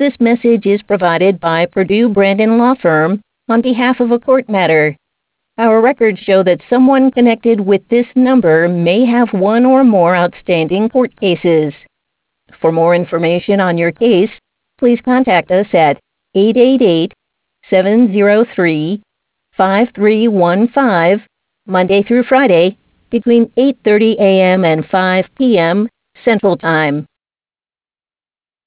This message is provided by Purdue Brandon Law Firm on behalf of a court matter. Our records show that someone connected with this number may have one or more outstanding court cases. For more information on your case, please contact us at 888-703-5315, Monday through Friday, between 8:30 a.m. and 5 p.m. Central Time.